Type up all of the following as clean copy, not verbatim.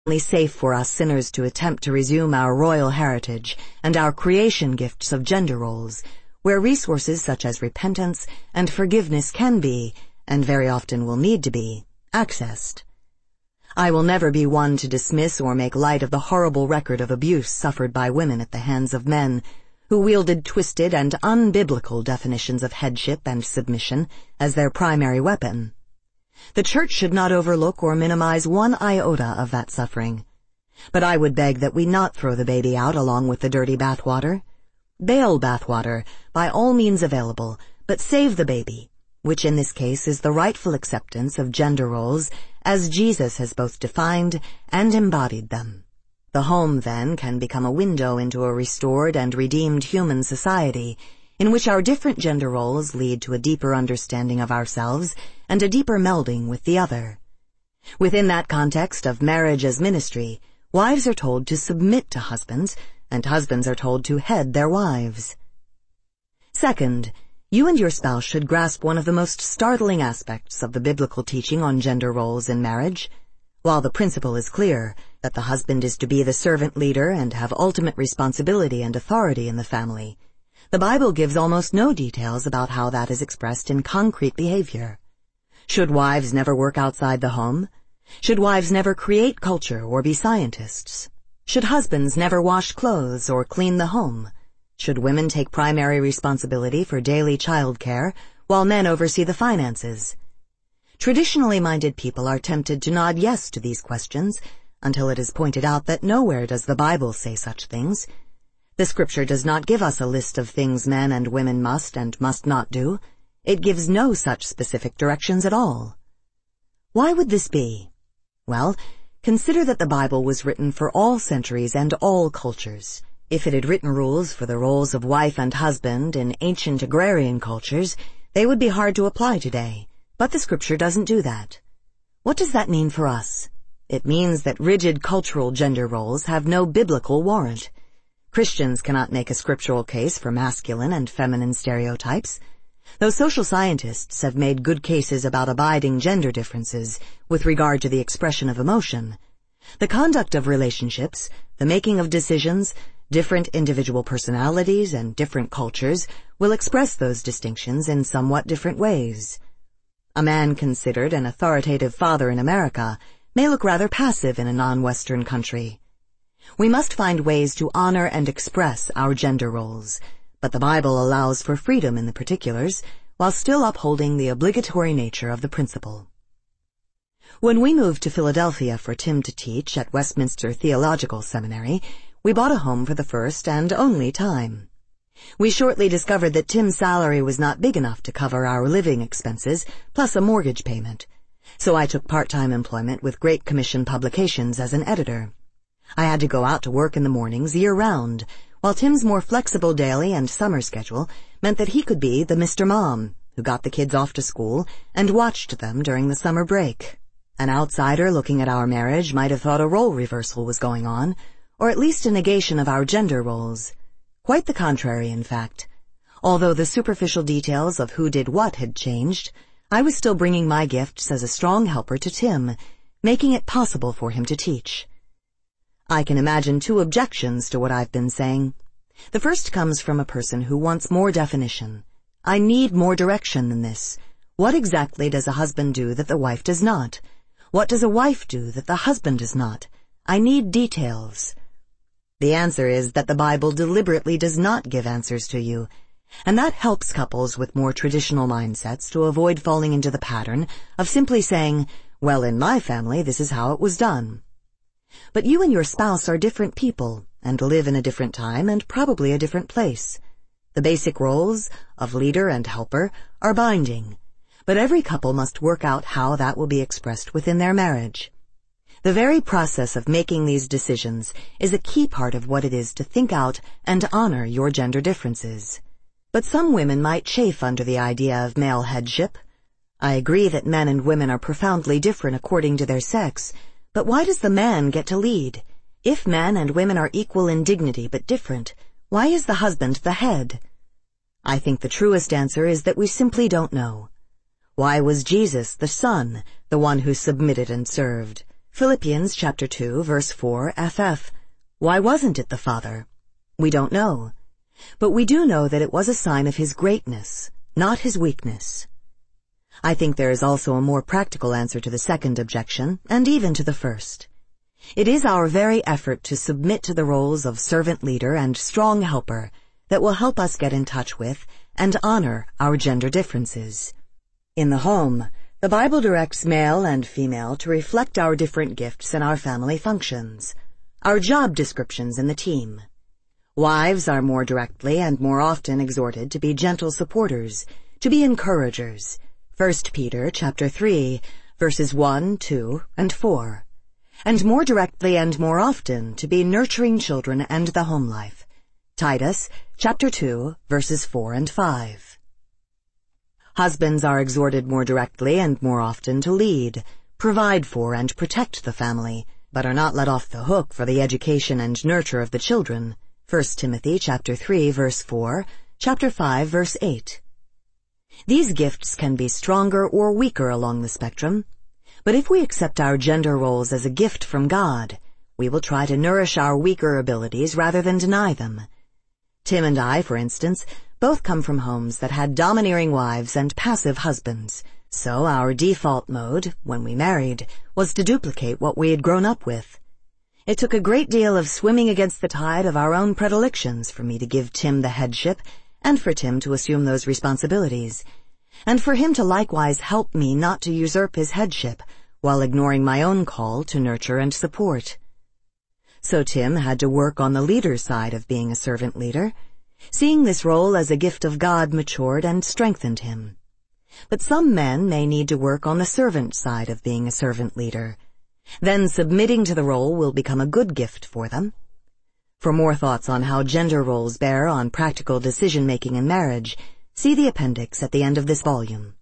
only safe for us sinners to attempt to resume our royal heritage and our creation gifts of gender roles, where resources such as repentance and forgiveness can be, and very often will need to be, accessed. I will never be one to dismiss or make light of the horrible record of abuse suffered by women at the hands of men who wielded twisted and unbiblical definitions of headship and submission as their primary weapon. The Church should not overlook or minimize one iota of that suffering. But I would beg that we not throw the baby out along with the dirty bathwater. Bail bathwater, by all means available, but save the baby, which in this case is the rightful acceptance of gender roles as Jesus has both defined and embodied them. The home, then, can become a window into a restored and redeemed human society, in which our different gender roles lead to a deeper understanding of ourselves and a deeper melding with the other. Within that context of marriage as ministry, wives are told to submit to husbands, and husbands are told to head their wives. Second, you and your spouse should grasp one of the most startling aspects of the biblical teaching on gender roles in marriage. While the principle is clear, that the husband is to be the servant leader and have ultimate responsibility and authority in the family, the Bible gives almost no details about how that is expressed in concrete behavior. Should wives never work outside the home? Should wives never create culture or be scientists? Should husbands never wash clothes or clean the home? Should women take primary responsibility for daily child care while men oversee the finances? Traditionally minded people are tempted to nod yes to these questions until it is pointed out that nowhere does the Bible say such things. The Scripture does not give us a list of things men and women must and must not do. It gives no such specific directions at all. Why would this be? Well, consider that the Bible was written for all centuries and all cultures. If it had written rules for the roles of wife and husband in ancient agrarian cultures, they would be hard to apply today. But the Scripture doesn't do that. What does that mean for us? It means that rigid cultural gender roles have no biblical warrant. Christians cannot make a scriptural case for masculine and feminine stereotypes. Though social scientists have made good cases about abiding gender differences with regard to the expression of emotion, the conduct of relationships, the making of decisions, different individual personalities and different cultures will express those distinctions in somewhat different ways. A man considered an authoritative father in America may look rather passive in a non-Western country. We must find ways to honor and express our gender roles, but the Bible allows for freedom in the particulars while still upholding the obligatory nature of the principle. When we moved to Philadelphia for Tim to teach at Westminster Theological Seminary, we bought a home for the first and only time. We shortly discovered that Tim's salary was not big enough to cover our living expenses, plus a mortgage payment. So I took part-time employment with Great Commission Publications as an editor. I had to go out to work in the mornings year-round, while Tim's more flexible daily and summer schedule meant that he could be the Mr. Mom who got the kids off to school and watched them during the summer break. An outsider looking at our marriage might have thought a role reversal was going on, or at least a negation of our gender roles. Quite the contrary, in fact. Although the superficial details of who did what had changed, I was still bringing my gifts as a strong helper to Tim, making it possible for him to teach. I can imagine two objections to what I've been saying. The first comes from a person who wants more definition. I need more direction than this. What exactly does a husband do that the wife does not? What does a wife do that the husband does not? I need details. The answer is that the Bible deliberately does not give answers to you, and that helps couples with more traditional mindsets to avoid falling into the pattern of simply saying, well, in my family, this is how it was done. But you and your spouse are different people and live in a different time and probably a different place. The basic roles of leader and helper are binding, but every couple must work out how that will be expressed within their marriage. The very process of making these decisions is a key part of what it is to think out and honor your gender differences. But some women might chafe under the idea of male headship. I agree that men and women are profoundly different according to their sex, but why does the man get to lead? If men and women are equal in dignity but different, why is the husband the head? I think the truest answer is that we simply don't know. Why was Jesus, the Son, the one who submitted and served? Philippians chapter 2, verse 4, FF. Why wasn't it the Father? We don't know. But we do know that it was a sign of his greatness, not his weakness. I think there is also a more practical answer to the second objection, and even to the first. It is our very effort to submit to the roles of servant leader and strong helper that will help us get in touch with and honor our gender differences. In the home, the Bible directs male and female to reflect our different gifts and our family functions, our job descriptions in the team. Wives are more directly and more often exhorted to be gentle supporters, to be encouragers. 1 Peter chapter 3, verses 1, 2, and 4. And more directly and more often to be nurturing children and the home life. Titus chapter 2, verses 4 and 5. Husbands are exhorted more directly and more often to lead, provide for, and protect the family, but are not let off the hook for the education and nurture of the children. 1 Timothy chapter 3, verse 4, chapter 5, verse 8. These gifts can be stronger or weaker along the spectrum, but if we accept our gender roles as a gift from God, we will try to nourish our weaker abilities rather than deny them. Tim and I, for instance, both come from homes that had domineering wives and passive husbands, so our default mode, when we married, was to duplicate what we had grown up with. It took a great deal of swimming against the tide of our own predilections for me to give Tim the headship, and for Tim to assume those responsibilities, and for him to likewise help me not to usurp his headship while ignoring my own call to nurture and support. So Tim had to work on the leader side of being a servant leader. Seeing this role as a gift of God matured and strengthened him. But some men may need to work on the servant side of being a servant leader. Then submitting to the role will become a good gift for them. For more thoughts on how gender roles bear on practical decision-making in marriage, see the appendix at the end of this volume.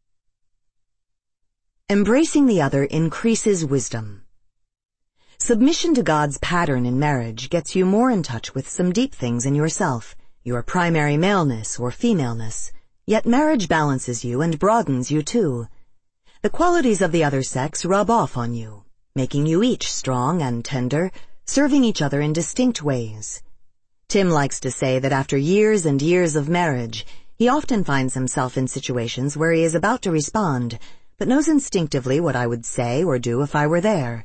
Embracing the other increases wisdom. Submission to God's pattern in marriage gets you more in touch with some deep things in yourself, your primary maleness or femaleness, yet marriage balances you and broadens you too. The qualities of the other sex rub off on you, making you each strong and tender, serving each other in distinct ways. Tim likes to say that after years and years of marriage, he often finds himself in situations where he is about to respond, but knows instinctively what I would say or do if I were there.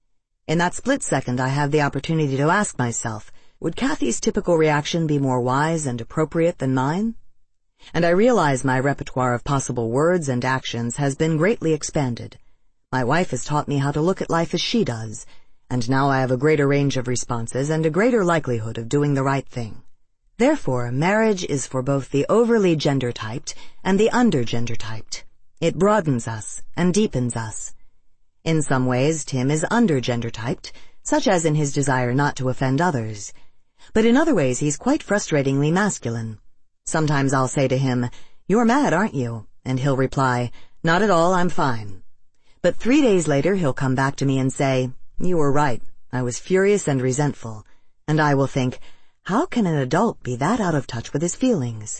In that split second, I have the opportunity to ask myself, would Kathy's typical reaction be more wise and appropriate than mine? And I realize my repertoire of possible words and actions has been greatly expanded. My wife has taught me how to look at life as she does, and now I have a greater range of responses and a greater likelihood of doing the right thing. Therefore, marriage is for both the overly gender-typed and the under-gender-typed. It broadens us and deepens us. In some ways, Tim is under-gender-typed, such as in his desire not to offend others. But in other ways, he's quite frustratingly masculine. Sometimes I'll say to him, "You're mad, aren't you?" And he'll reply, "Not at all, I'm fine." But 3 days later, he'll come back to me and say, "You were right. I was furious and resentful." And I will think, how can an adult be that out of touch with his feelings?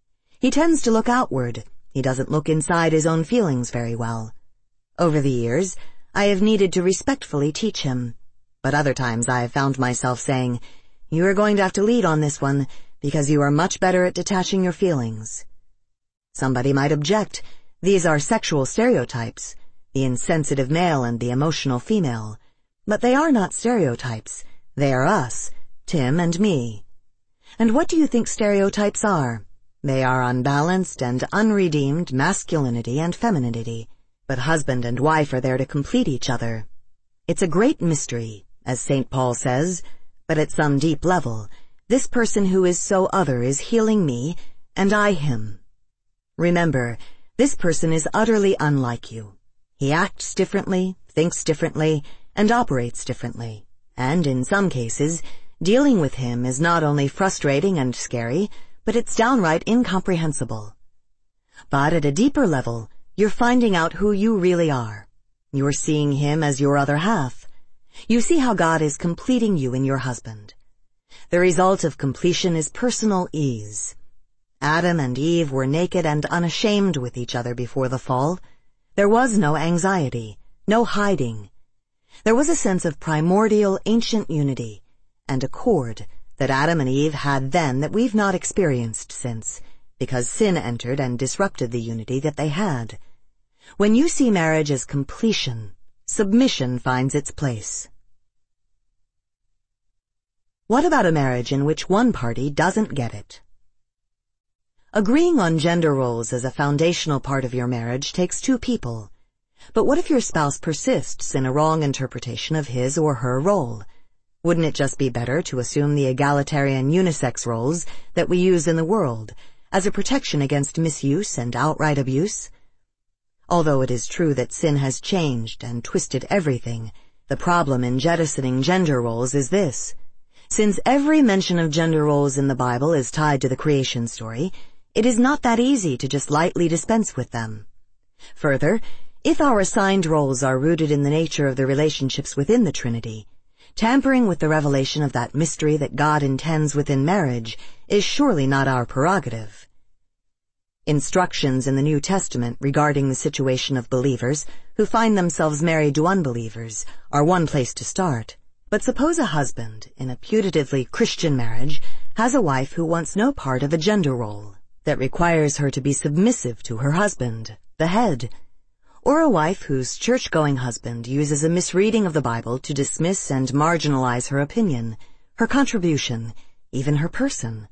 He tends to look outward. He doesn't look inside his own feelings very well. Over the years, I have needed to respectfully teach him. But other times I have found myself saying, "You are going to have to lead on this one, because you are much better at detaching your feelings." Somebody might object. These are sexual stereotypes, the insensitive male and the emotional female. But they are not stereotypes. They are us, Tim and me. And what do you think stereotypes are? They are unbalanced and unredeemed masculinity and femininity. But husband and wife are there to complete each other. It's a great mystery, as St. Paul says, but at some deep level, this person who is so other is healing me, and I him. Remember, this person is utterly unlike you. He acts differently, thinks differently, and operates differently. And in some cases, dealing with him is not only frustrating and scary, but it's downright incomprehensible. But at a deeper level, you're finding out who you really are. You're seeing him as your other half. You see how God is completing you in your husband. The result of completion is personal ease. Adam and Eve were naked and unashamed with each other before the fall. There was no anxiety, no hiding. There was a sense of primordial ancient unity and accord that Adam and Eve had then that we've not experienced since, because sin entered and disrupted the unity that they had. When you see marriage as completion, submission finds its place. What about a marriage in which one party doesn't get it? Agreeing on gender roles as a foundational part of your marriage takes two people. But what if your spouse persists in a wrong interpretation of his or her role? Wouldn't it just be better to assume the egalitarian unisex roles that we use in the world as a protection against misuse and outright abuse? Although it is true that sin has changed and twisted everything, the problem in jettisoning gender roles is this. Since every mention of gender roles in the Bible is tied to the creation story, it is not that easy to just lightly dispense with them. Further, if our assigned roles are rooted in the nature of the relationships within the Trinity, tampering with the revelation of that mystery that God intends within marriage is surely not our prerogative. Instructions in the New Testament regarding the situation of believers who find themselves married to unbelievers are one place to start. But suppose a husband, in a putatively Christian marriage, has a wife who wants no part of a gender role that requires her to be submissive to her husband, the head, or a wife whose church-going husband uses a misreading of the Bible to dismiss and marginalize her opinion, her contribution, even her person.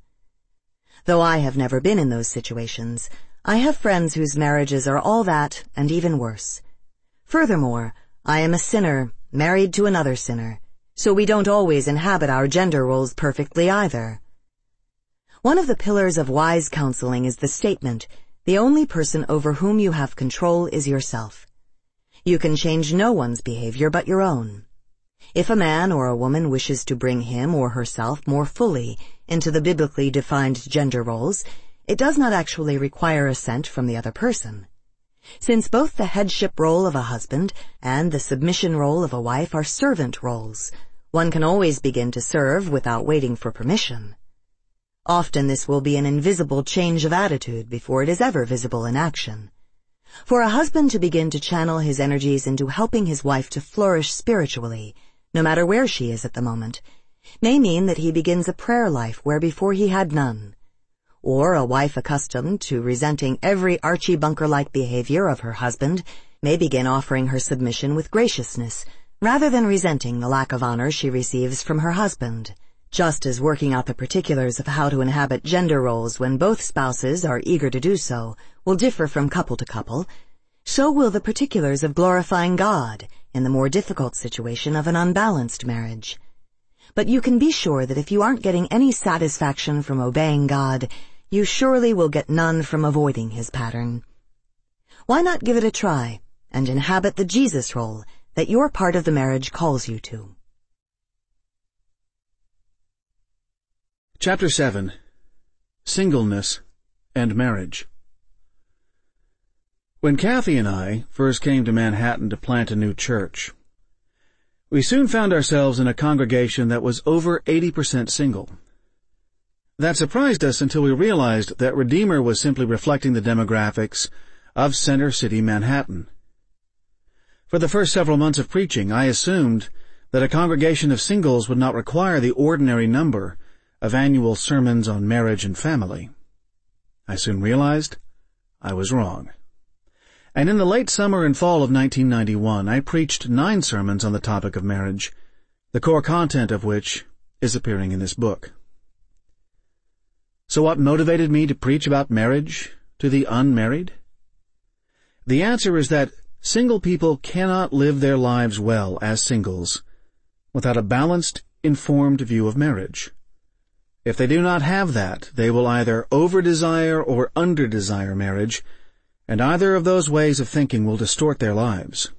Though I have never been in those situations, I have friends whose marriages are all that and even worse. Furthermore, I am a sinner, married to another sinner, so we don't always inhabit our gender roles perfectly either. One of the pillars of wise counseling is the statement, the only person over whom you have control is yourself. You can change no one's behavior but your own. If a man or a woman wishes to bring him or herself more fully into the biblically defined gender roles, it does not actually require assent from the other person. Since both the headship role of a husband and the submission role of a wife are servant roles, one can always begin to serve without waiting for permission. Often this will be an invisible change of attitude before it is ever visible in action. For a husband to begin to channel his energies into helping his wife to flourish spiritually, no matter where she is at the moment, may mean that he begins a prayer life where before he had none. Or a wife accustomed to resenting every Archie Bunker-like behavior of her husband may begin offering her submission with graciousness, rather than resenting the lack of honor she receives from her husband. Just as working out the particulars of how to inhabit gender roles when both spouses are eager to do so will differ from couple to couple, so will the particulars of glorifying God in the more difficult situation of an unbalanced marriage. But you can be sure that if you aren't getting any satisfaction from obeying God, you surely will get none from avoiding His pattern. Why not give it a try and inhabit the Jesus role that your part of the marriage calls you to? Chapter 7. Singleness and Marriage. When Kathy and I first came to Manhattan to plant a new church, we soon found ourselves in a congregation that was over 80% single. That surprised us until we realized that Redeemer was simply reflecting the demographics of Center City, Manhattan. For the first several months of preaching, I assumed that a congregation of singles would not require the ordinary number of annual sermons on marriage and family. I soon realized I was wrong. And in the late summer and fall of 1991, I preached 9 sermons on the topic of marriage, the core content of which is appearing in this book. So what motivated me to preach about marriage to the unmarried? The answer is that single people cannot live their lives well as singles without a balanced, informed view of marriage. If they do not have that, they will either over-desire or under-desire marriage, and either of those ways of thinking will distort their lives.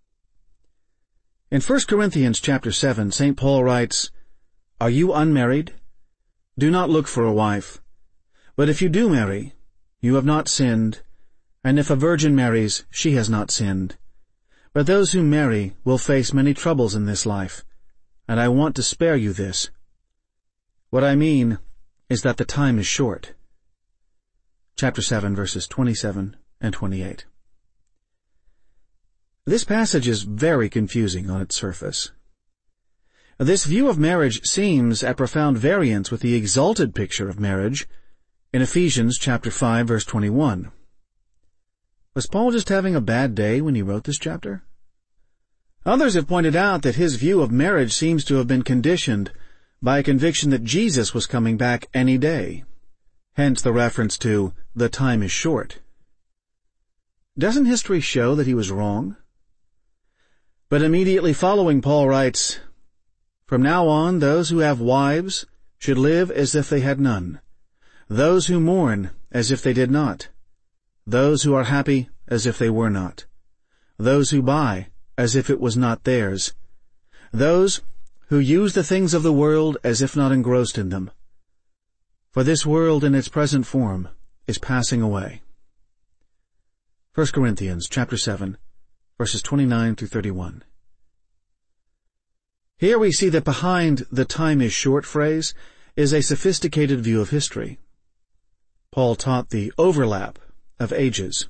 In 1 Corinthians chapter 7, St. Paul writes, "Are you unmarried? Do not look for a wife. But if you do marry, you have not sinned, and if a virgin marries, she has not sinned. But those who marry will face many troubles in this life, and I want to spare you this. What I mean is that the time is short." Chapter 7, verses 27 and 28. This passage is very confusing on its surface. This view of marriage seems at profound variance with the exalted picture of marriage in Ephesians chapter 5, verse 21. Was Paul just having a bad day when he wrote this chapter? Others have pointed out that his view of marriage seems to have been conditioned by a conviction that Jesus was coming back any day. Hence the reference to, "the time is short." Doesn't history show that he was wrong? But immediately following, Paul writes, "From now on, those who have wives should live as if they had none, those who mourn as if they did not, those who are happy as if they were not, those who buy as if it was not theirs, those who use the things of the world as if not engrossed in them. For this world in its present form is passing away." 1 Corinthians chapter 7, verses 29 through 31. Here we see that behind the "time is short" phrase is a sophisticated view of history. Paul taught the overlap of ages.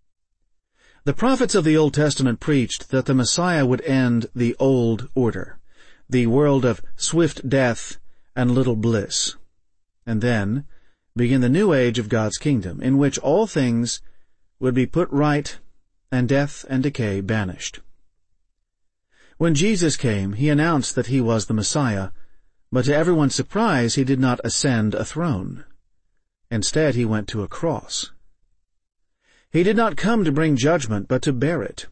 The prophets of the Old Testament preached that the Messiah would end the old order, the world of swift death and little bliss, and then begin the new age of God's kingdom, in which all things would be put right and death and decay banished. When Jesus came, he announced that he was the Messiah, but to everyone's surprise, he did not ascend a throne. Instead, he went to a cross. He did not come to bring judgment, but to bear it.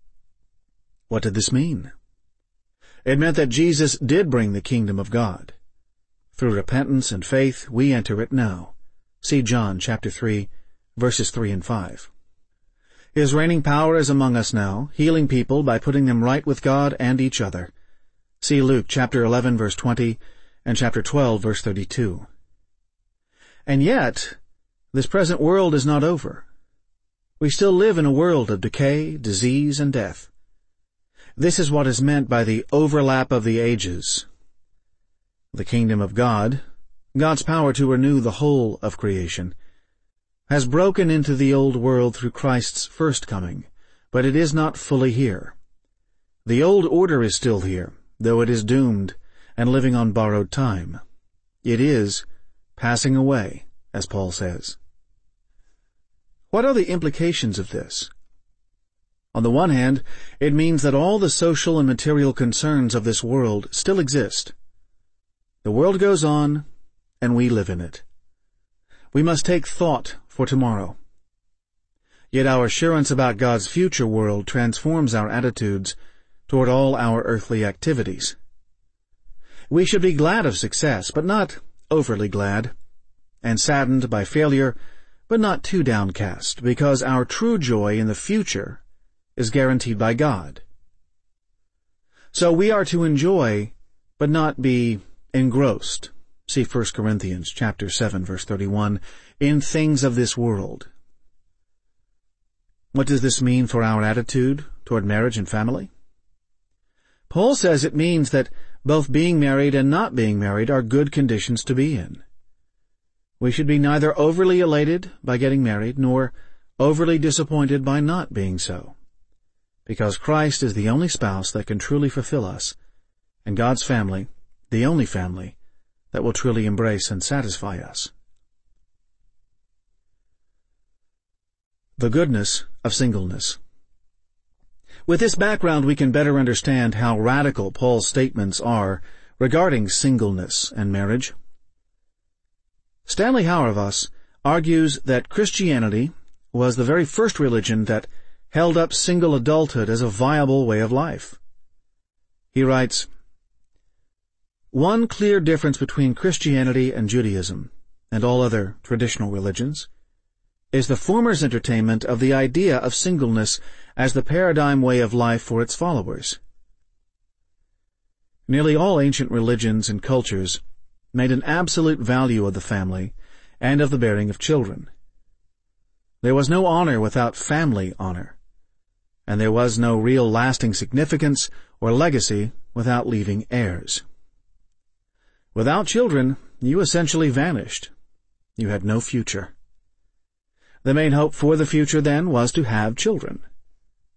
What did this mean? It meant that Jesus did bring the kingdom of God. Through repentance and faith, we enter it now. See John chapter 3, verses 3 and 5. His reigning power is among us now, healing people by putting them right with God and each other. See Luke chapter 11, verse 20, and chapter 12, verse 32. And yet, this present world is not over. We still live in a world of decay, disease, and death. This is what is meant by the overlap of the ages. The kingdom of God, God's power to renew the whole of creation, has broken into the old world through Christ's first coming, but it is not fully here. The old order is still here, though it is doomed and living on borrowed time. It is passing away, as Paul says. What are the implications of this? On the one hand, it means that all the social and material concerns of this world still exist. The world goes on, and we live in it. We must take thought for tomorrow. Yet our assurance about God's future world transforms our attitudes toward all our earthly activities. We should be glad of success, but not overly glad, and saddened by failure, but not too downcast, because our true joy in the future is guaranteed by God. So we are to enjoy, but not be engrossed. See 1 Corinthians chapter 7, verse 31, in things of this world. What does this mean for our attitude toward marriage and family? Paul says it means that both being married and not being married are good conditions to be in. We should be neither overly elated by getting married, nor overly disappointed by not being so, because Christ is the only spouse that can truly fulfill us, and God's family, the only family that will truly embrace and satisfy us. The goodness of singleness. With this background, we can better understand how radical Paul's statements are regarding singleness and marriage. Stanley Hauerwas argues that Christianity was the very first religion that held up single adulthood as a viable way of life. He writes, "One clear difference between Christianity and Judaism, and all other traditional religions, is the former's entertainment of the idea of singleness as the paradigm way of life for its followers. Nearly all ancient religions and cultures made an absolute value of the family and of the bearing of children. There was no honor without family honor, and there was no real lasting significance or legacy without leaving heirs. Without children, you essentially vanished. You had no future. The main hope for the future, then, was to have children.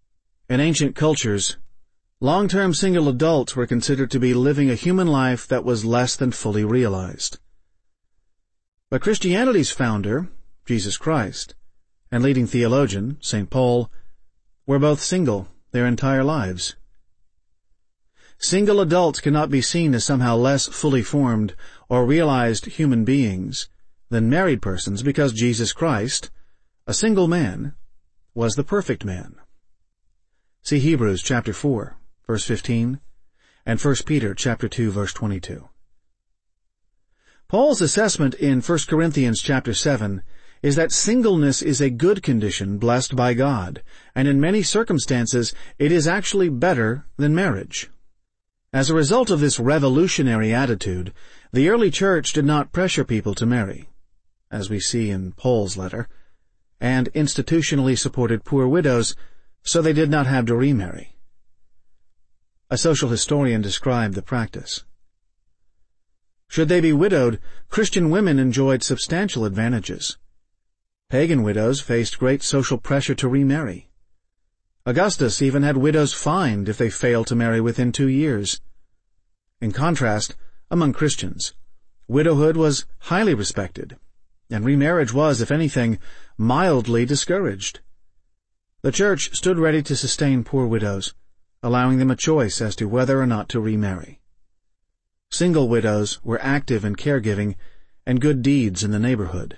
In ancient cultures, long-term single adults were considered to be living a human life that was less than fully realized. But Christianity's founder, Jesus Christ, and leading theologian, St. Paul, were both single their entire lives. Single adults cannot be seen as somehow less fully formed or realized human beings than married persons because Jesus Christ, a single man, was the perfect man. See Hebrews chapter 4, verse 15, and 1 Peter chapter 2, verse 22. Paul's assessment in 1 Corinthians chapter 7 is that singleness is a good condition blessed by God, and in many circumstances it is actually better than marriage. As a result of this revolutionary attitude, the early church did not pressure people to marry, as we see in Paul's letter, and institutionally supported poor widows so they did not have to remarry. A social historian described the practice. Should they be widowed, Christian women enjoyed substantial advantages. Pagan widows faced great social pressure to remarry. Augustus even had widows fined if they failed to marry within 2 years. In contrast, among Christians, widowhood was highly respected, and remarriage was, if anything, mildly discouraged. The church stood ready to sustain poor widows, allowing them a choice as to whether or not to remarry. Single widows were active in caregiving and good deeds in the neighborhood.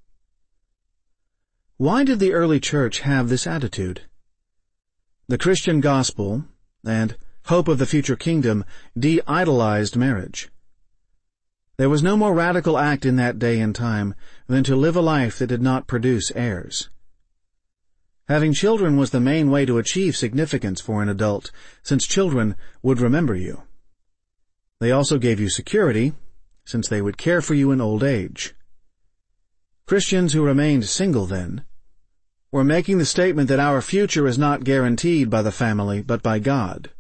Why did the early church have this attitude? The Christian gospel and hope of the future kingdom de-idolized marriage. There was no more radical act in that day and time than to live a life that did not produce heirs. Having children was the main way to achieve significance for an adult, since children would remember you. They also gave you security, since they would care for you in old age. Christians who remained single then were making the statement that our future is not guaranteed by the family, but by God.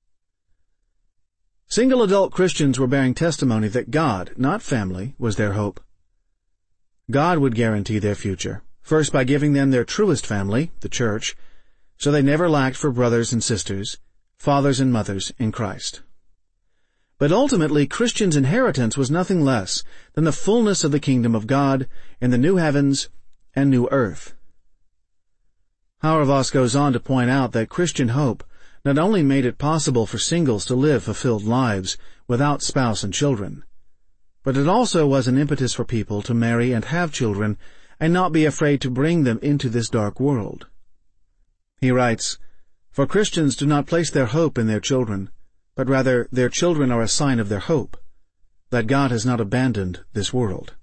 Single adult Christians were bearing testimony that God, not family, was their hope. God would guarantee their future, first by giving them their truest family, the church, so they never lacked for brothers and sisters, fathers and mothers in Christ. But ultimately, Christians' inheritance was nothing less than the fullness of the kingdom of God in the new heavens and new earth. Hauerwas goes on to point out that Christian hope not only made it possible for singles to live fulfilled lives without spouse and children, but it also was an impetus for people to marry and have children and not be afraid to bring them into this dark world. He writes, "For Christians do not place their hope in their children, but rather their children are a sign of their hope, that God has not abandoned this world."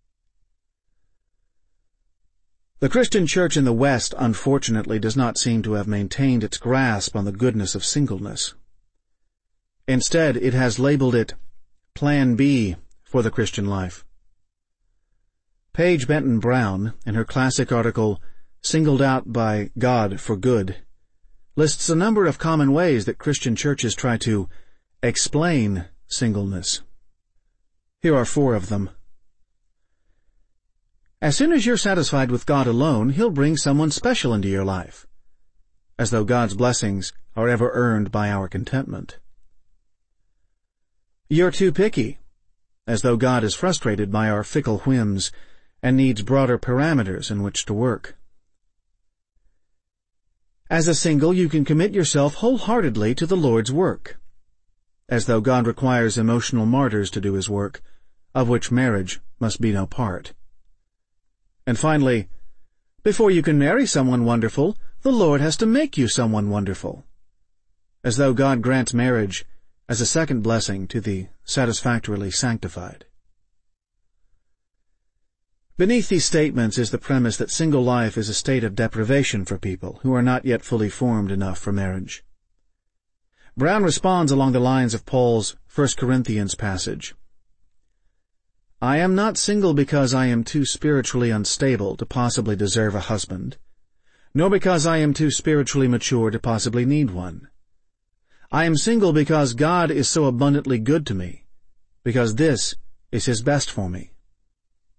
The Christian church in the West, unfortunately, does not seem to have maintained its grasp on the goodness of singleness. Instead, it has labeled it Plan B for the Christian life. Paige Benton Brown, in her classic article, Singled Out by God for Good, lists a number of common ways that Christian churches try to explain singleness. Here are 4 of them. As soon as you're satisfied with God alone, He'll bring someone special into your life, as though God's blessings are ever earned by our contentment. You're too picky, as though God is frustrated by our fickle whims and needs broader parameters in which to work. As a single, you can commit yourself wholeheartedly to the Lord's work, as though God requires emotional martyrs to do His work, of which marriage must be no part. And finally, before you can marry someone wonderful, the Lord has to make you someone wonderful, as though God grants marriage as a second blessing to the satisfactorily sanctified. Beneath these statements is the premise that single life is a state of deprivation for people who are not yet fully formed enough for marriage. Brown responds along the lines of Paul's 1 Corinthians passage. I am not single because I am too spiritually unstable to possibly deserve a husband, nor because I am too spiritually mature to possibly need one. I am single because God is so abundantly good to me, because this is His best for me.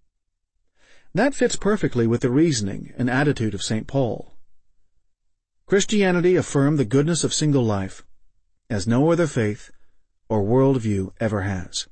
That fits perfectly with the reasoning and attitude of St. Paul. Christianity affirmed the goodness of single life as no other faith or worldview ever has.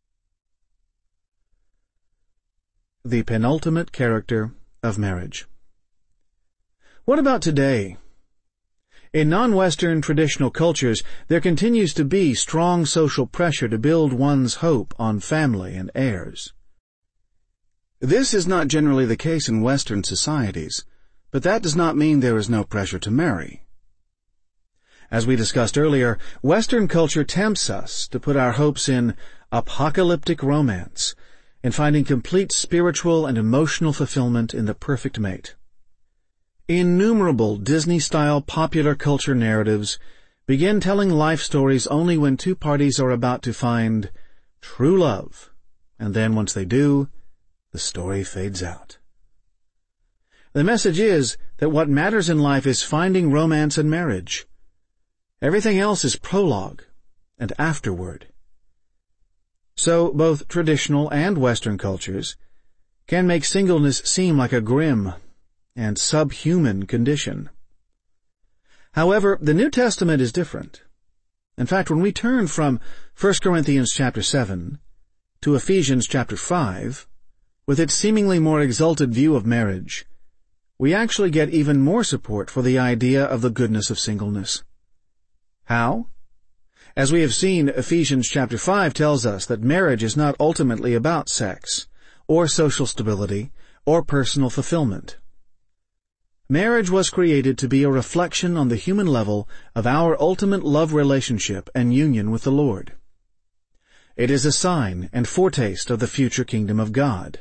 The penultimate character of marriage. What about today? In non-Western traditional cultures, there continues to be strong social pressure to build one's hope on family and heirs. This is not generally the case in Western societies, but that does not mean there is no pressure to marry. As we discussed earlier, Western culture tempts us to put our hopes in apocalyptic romance and finding complete spiritual and emotional fulfillment in the perfect mate. Innumerable Disney-style popular culture narratives begin telling life stories only when two parties are about to find true love, and then once they do, the story fades out. The message is that what matters in life is finding romance and marriage. Everything else is prologue and afterward. So both traditional and Western cultures can make singleness seem like a grim and subhuman condition. However, the New Testament is different. In fact, when we turn from 1 Corinthians chapter 7 to Ephesians chapter 5, with its seemingly more exalted view of marriage, we actually get even more support for the idea of the goodness of singleness. How? As we have seen, Ephesians chapter 5 tells us that marriage is not ultimately about sex, or social stability, or personal fulfillment. Marriage was created to be a reflection on the human level of our ultimate love relationship and union with the Lord. It is a sign and foretaste of the future kingdom of God.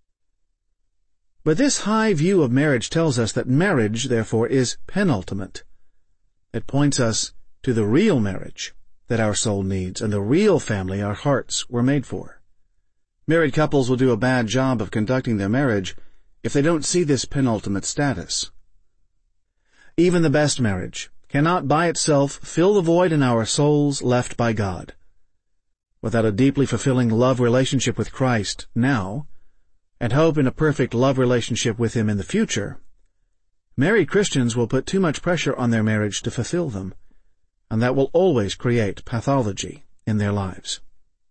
But this high view of marriage tells us that marriage, therefore, is penultimate. It points us to the real marriage that our soul needs and the real family our hearts were made for. Married couples will do a bad job of conducting their marriage if they don't see this penultimate status. Even the best marriage cannot by itself fill the void in our souls left by God. Without a deeply fulfilling love relationship with Christ now, and hope in a perfect love relationship with Him in the future, married Christians will put too much pressure on their marriage to fulfill them, and that will always create pathology in their lives.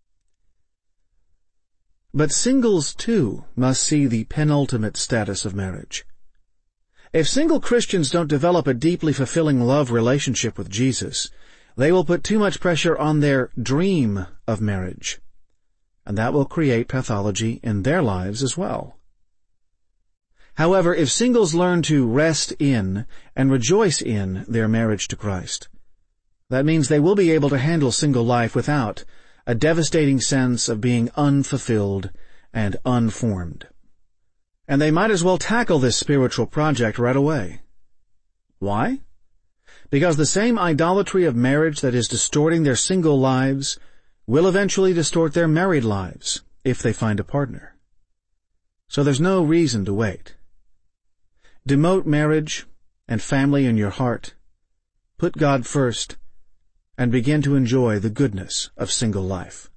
But singles, too, must see the penultimate status of marriage. If single Christians don't develop a deeply fulfilling love relationship with Jesus, they will put too much pressure on their dream of marriage, and that will create pathology in their lives as well. However, if singles learn to rest in and rejoice in their marriage to Christ, that means they will be able to handle single life without a devastating sense of being unfulfilled and unformed. And they might as well tackle this spiritual project right away. Why? Because the same idolatry of marriage that is distorting their single lives will eventually distort their married lives if they find a partner. So there's no reason to wait. Demote marriage and family in your heart. Put God first, and begin to enjoy the goodness of single life.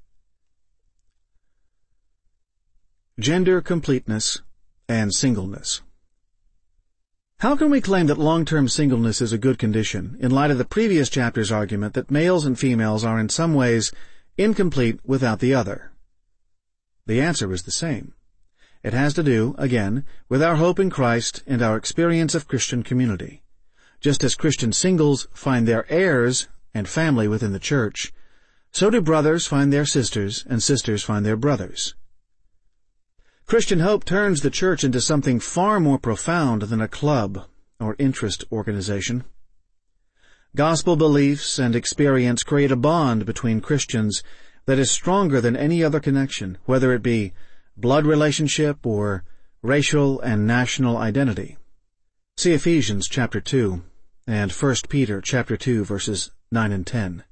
Gender completeness and singleness. How can we claim that long-term singleness is a good condition in light of the previous chapter's argument that males and females are in some ways incomplete without the other? The answer is the same. It has to do, again, with our hope in Christ and our experience of Christian community. Just as Christian singles find their heirs and family within the church, so do brothers find their sisters and sisters find their brothers. Christian hope turns the church into something far more profound than a club or interest organization. Gospel beliefs and experience create a bond between Christians that is stronger than any other connection, whether it be blood relationship or racial and national identity. See Ephesians chapter 2 and 1 Peter chapter 2 verses 9 and 10.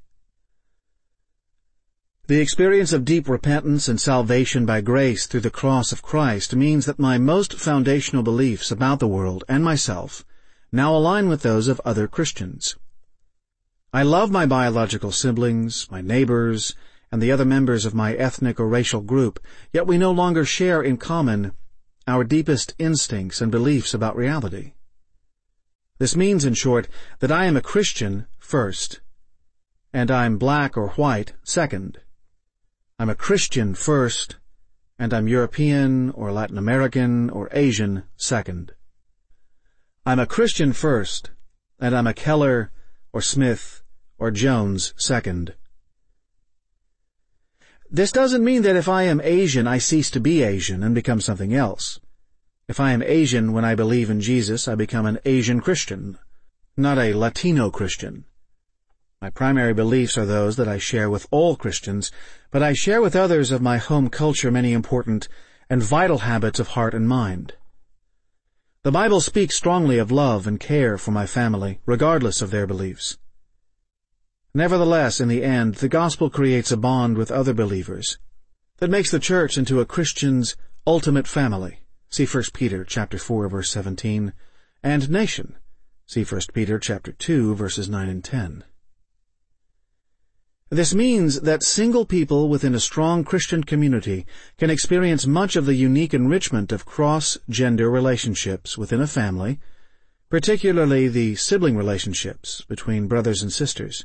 The experience of deep repentance and salvation by grace through the cross of Christ means that my most foundational beliefs about the world and myself now align with those of other Christians. I love my biological siblings, my neighbors, and the other members of my ethnic or racial group, yet we no longer share in common our deepest instincts and beliefs about reality. This means, in short, that I am a Christian first, and I'm black or white second. I'm a Christian first, and I'm European or Latin American or Asian second. I'm a Christian first, and I'm a Keller or Smith or Jones second. This doesn't mean that if I am Asian, I cease to be Asian and become something else. If I am Asian when I believe in Jesus, I become an Asian Christian, not a Latino Christian. My primary beliefs are those that I share with all Christians, but I share with others of my home culture many important and vital habits of heart and mind. The Bible speaks strongly of love and care for my family, regardless of their beliefs. Nevertheless, in the end, the gospel creates a bond with other believers that makes the church into a Christian's ultimate family. See 1 Peter chapter 4, verse 17, and nation. See 1 Peter chapter 2, verses 9 and 10. This means that single people within a strong Christian community can experience much of the unique enrichment of cross-gender relationships within a family, particularly the sibling relationships between brothers and sisters.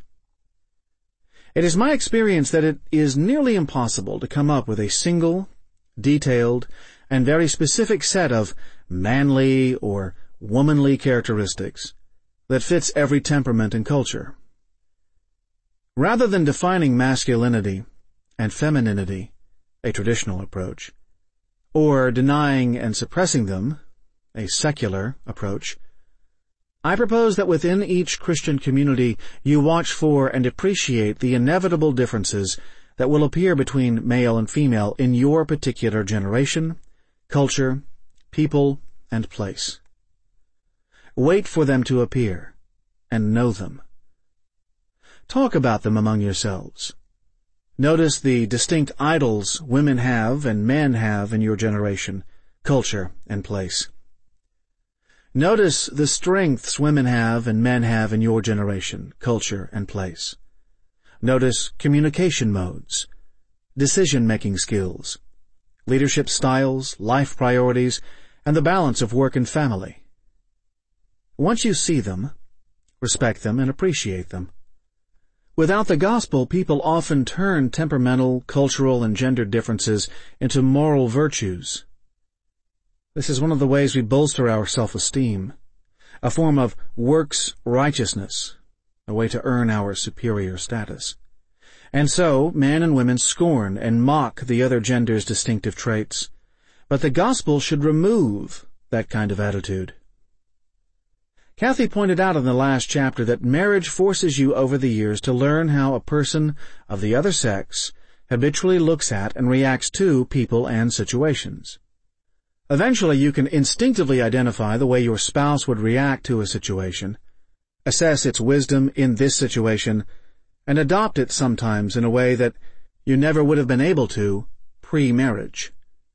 It is my experience that it is nearly impossible to come up with a single, detailed, and very specific set of manly or womanly characteristics that fits every temperament and culture. Rather than defining masculinity and femininity, a traditional approach, or denying and suppressing them, a secular approach, I propose that within each Christian community you watch for and appreciate the inevitable differences that will appear between male and female in your particular generation, culture, people, and place. Wait for them to appear, and know them. Talk about them among yourselves. Notice the distinct idols women have and men have in your generation, culture, and place. Notice the strengths women have and men have in your generation, culture, and place. Notice communication modes, decision-making skills, leadership styles, life priorities, and the balance of work and family. Once you see them, respect them and appreciate them. Without the gospel, people often turn temperamental, cultural, and gender differences into moral virtues. This is one of the ways we bolster our self-esteem, a form of works righteousness, a way to earn our superior status. And so, men and women scorn and mock the other gender's distinctive traits. But the gospel should remove that kind of attitude. Kathy pointed out in the last chapter that marriage forces you over the years to learn how a person of the other sex habitually looks at and reacts to people and situations. Eventually you can instinctively identify the way your spouse would react to a situation, assess its wisdom in this situation, and adopt it sometimes in a way that you never would have been able to pre-marriage.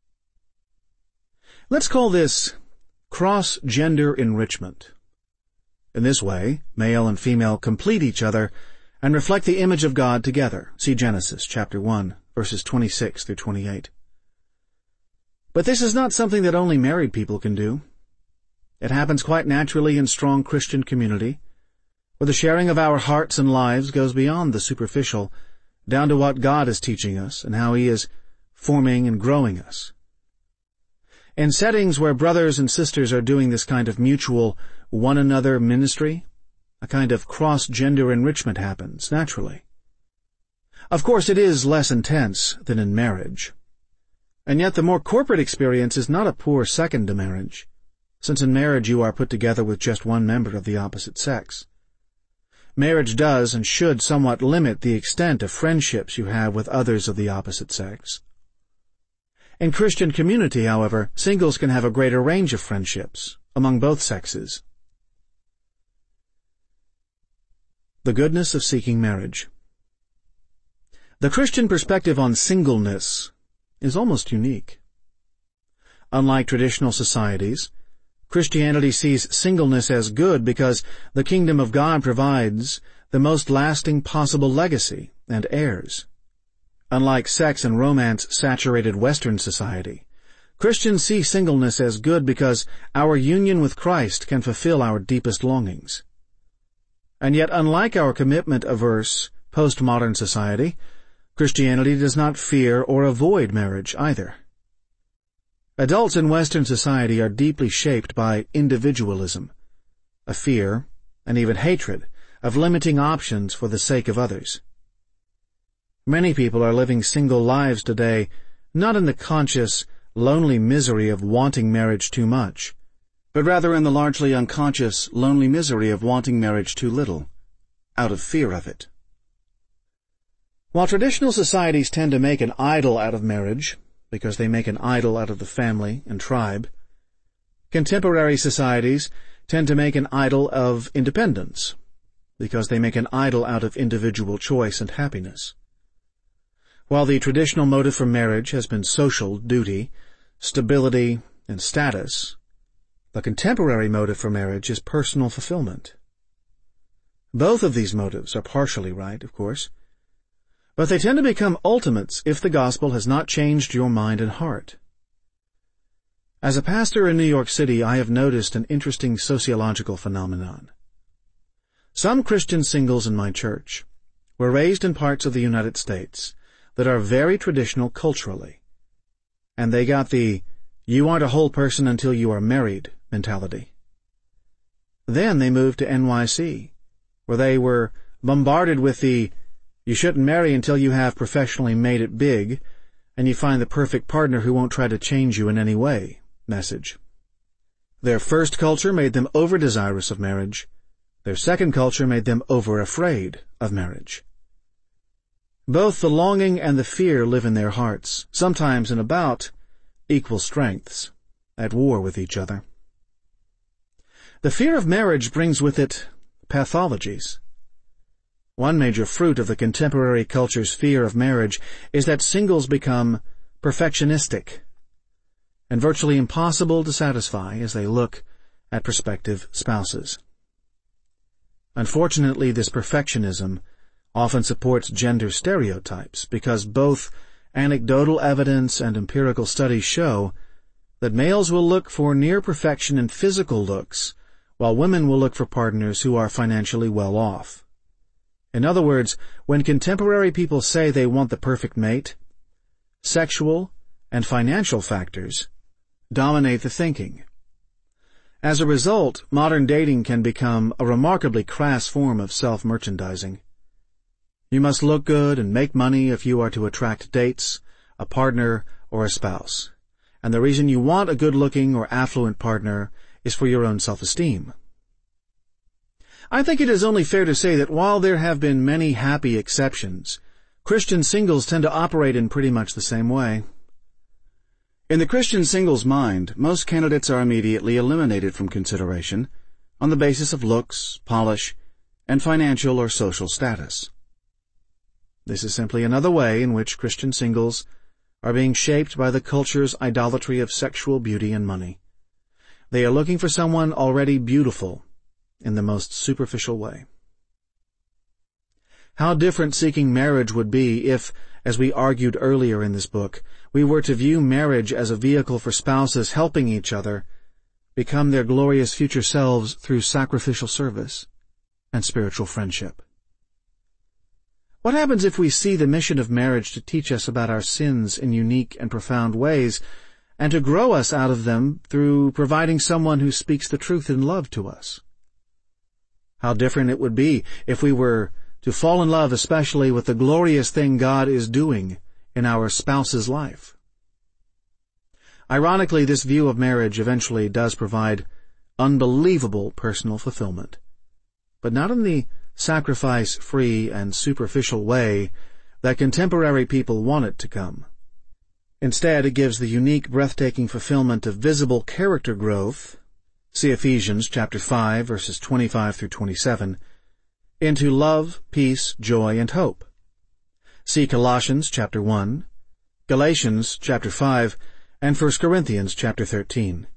Let's call this cross-gender enrichment. In this way, male and female complete each other and reflect the image of God together. See Genesis chapter 1, verses 26 through 28. But this is not something that only married people can do. It happens quite naturally in strong Christian community, where the sharing of our hearts and lives goes beyond the superficial, down to what God is teaching us and how He is forming and growing us. In settings where brothers and sisters are doing this kind of mutual one-another ministry, a kind of cross-gender enrichment happens naturally. Of course, it is less intense than in marriage. And yet the more corporate experience is not a poor second to marriage, since in marriage you are put together with just one member of the opposite sex. Marriage does and should somewhat limit the extent of friendships you have with others of the opposite sex. In Christian community, however, singles can have a greater range of friendships among both sexes. The goodness of seeking marriage. The Christian perspective on singleness is almost unique. Unlike traditional societies, Christianity sees singleness as good because the kingdom of God provides the most lasting possible legacy and heirs. Unlike sex and romance-saturated Western society, Christians see singleness as good because our union with Christ can fulfill our deepest longings. And yet, unlike our commitment-averse, postmodern society, Christianity does not fear or avoid marriage either. Adults in Western society are deeply shaped by individualism, a fear, and even hatred, of limiting options for the sake of others. Many people are living single lives today, not in the conscious, lonely misery of wanting marriage too much, but rather in the largely unconscious, lonely misery of wanting marriage too little, out of fear of it. While traditional societies tend to make an idol out of marriage, because they make an idol out of the family and tribe, contemporary societies tend to make an idol of independence, because they make an idol out of individual choice and happiness. While the traditional motive for marriage has been social duty, stability, and status, the contemporary motive for marriage is personal fulfillment. Both of these motives are partially right, of course, but they tend to become ultimates if the gospel has not changed your mind and heart. As a pastor in New York City, I have noticed an interesting sociological phenomenon. Some Christian singles in my church were raised in parts of the United States that are very traditional culturally, and they got the "you aren't a whole person until you are married" mentality. Then they moved to NYC, where they were bombarded with the "you shouldn't marry until you have professionally made it big, and you find the perfect partner who won't try to change you in any way" message. Their first culture made them over-desirous of marriage. Their second culture made them over-afraid of marriage. Both the longing and the fear live in their hearts, sometimes in about equal strengths, at war with each other. The fear of marriage brings with it pathologies. One major fruit of the contemporary culture's fear of marriage is that singles become perfectionistic and virtually impossible to satisfy as they look at prospective spouses. Unfortunately, this perfectionism often supports gender stereotypes because both anecdotal evidence and empirical studies show that males will look for near perfection in physical looks, while women will look for partners who are financially well off. In other words, when contemporary people say they want the perfect mate, sexual and financial factors dominate the thinking. As a result, modern dating can become a remarkably crass form of self-merchandising. You must look good and make money if you are to attract dates, a partner, or a spouse. And the reason you want a good-looking or affluent partner is for your own self-esteem. I think it is only fair to say that while there have been many happy exceptions, Christian singles tend to operate in pretty much the same way. In the Christian single's mind, most candidates are immediately eliminated from consideration on the basis of looks, polish, and financial or social status. This is simply another way in which Christian singles are being shaped by the culture's idolatry of sexual beauty and money. They are looking for someone already beautiful in the most superficial way. How different seeking marriage would be if, as we argued earlier in this book, we were to view marriage as a vehicle for spouses helping each other become their glorious future selves through sacrificial service and spiritual friendship. What happens if we see the mission of marriage to teach us about our sins in unique and profound ways, and to grow us out of them through providing someone who speaks the truth in love to us? How different it would be if we were to fall in love especially with the glorious thing God is doing in our spouse's life. Ironically, this view of marriage eventually does provide unbelievable personal fulfillment, but not in the sacrifice-free and superficial way that contemporary people want it to come. Instead, it gives the unique, breathtaking fulfillment of visible character growth, see Ephesians chapter 5, verses 25 through 27, into love, peace, joy, and hope. See Colossians chapter 1, Galatians chapter 5, and 1 Corinthians chapter 13.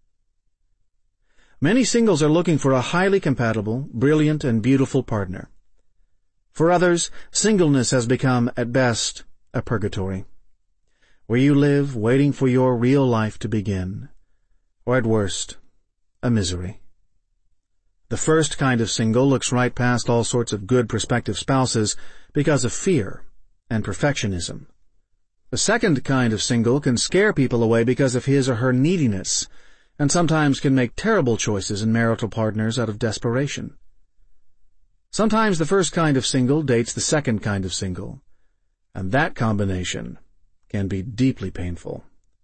Many singles are looking for a highly compatible, brilliant, and beautiful partner. For others, singleness has become, at best, a purgatory. where you live waiting for your real life to begin, or at worst, a misery. The first kind of single looks right past all sorts of good prospective spouses because of fear and perfectionism. The second kind of single can scare people away because of his or her neediness, and sometimes can make terrible choices in marital partners out of desperation. Sometimes the first kind of single dates the second kind of single, and that combination can be deeply painful.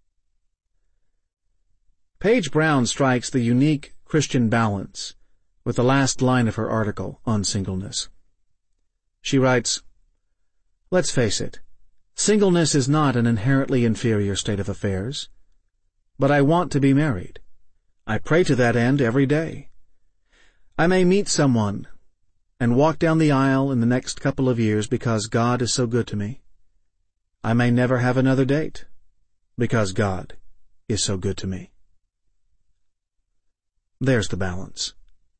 Paige Brown strikes the unique Christian balance with the last line of her article on singleness. She writes, "Let's face it, singleness is not an inherently inferior state of affairs. But I want to be married. I pray to that end every day. I may meet someone and walk down the aisle in the next couple of years because God is so good to me. I may never have another date because God is so good to me." There's the balance.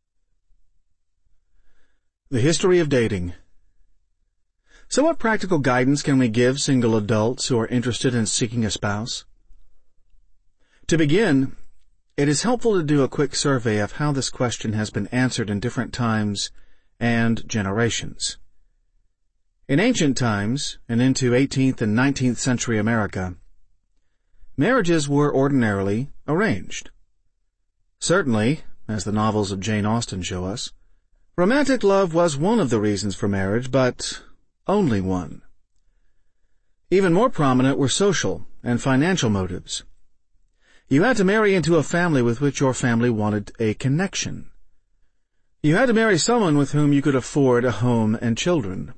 The history of dating. So what practical guidance can we give single adults who are interested in seeking a spouse? To begin, it is helpful to do a quick survey of how this question has been answered in different times and generations. In ancient times, and into 18th and 19th century America, marriages were ordinarily arranged. Certainly, as the novels of Jane Austen show us, romantic love was one of the reasons for marriage, but only one. Even more prominent were social and financial motives. You had to marry into a family with which your family wanted a connection. You had to marry someone with whom you could afford a home and children.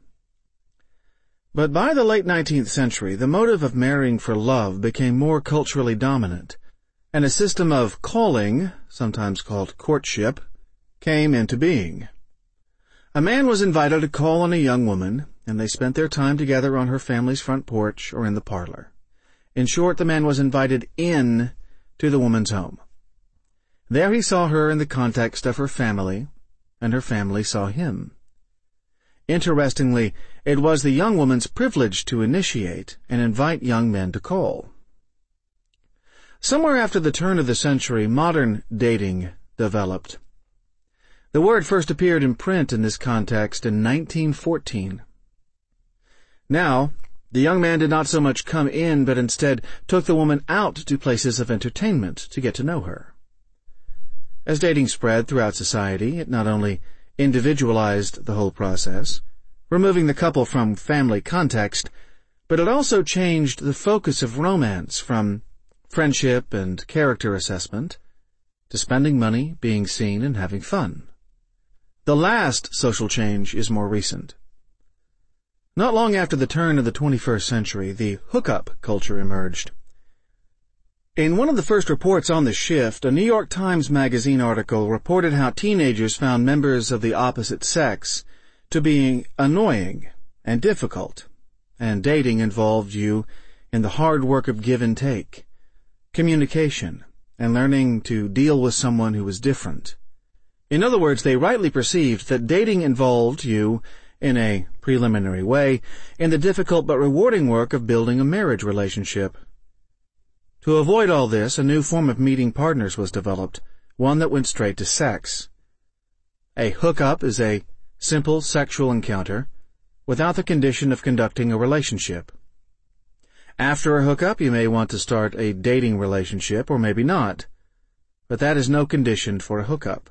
But by the late 19th century, the motive of marrying for love became more culturally dominant, and a system of calling, sometimes called courtship, came into being. A man was invited to call on a young woman, and they spent their time together on her family's front porch or in the parlor. In short, the man was invited in to the woman's home. There he saw her in the context of her family, and her family saw him. Interestingly, it was the young woman's privilege to initiate and invite young men to call. Somewhere after the turn of the century, modern dating developed. The word first appeared in print in this context in 1914. Now, the young man did not so much come in, but instead took the woman out to places of entertainment to get to know her. As dating spread throughout society, it not only individualized the whole process, removing the couple from family context, but it also changed the focus of romance from friendship and character assessment to spending money, being seen, and having fun. The last social change is more recent. Not long after the turn of the 21st century, the hookup culture emerged. In one of the first reports on the shift, a New York Times Magazine article reported how teenagers found members of the opposite sex to be annoying and difficult, and dating involved you in the hard work of give and take, communication, and learning to deal with someone who was different. In other words, they rightly perceived that dating involved you, in a preliminary way, in the difficult but rewarding work of building a marriage relationship. To avoid all this, a new form of meeting partners was developed, one that went straight to sex. A hookup is a simple sexual encounter without the condition of conducting a relationship. After a hookup, you may want to start a dating relationship, or maybe not, but that is no condition for a hookup.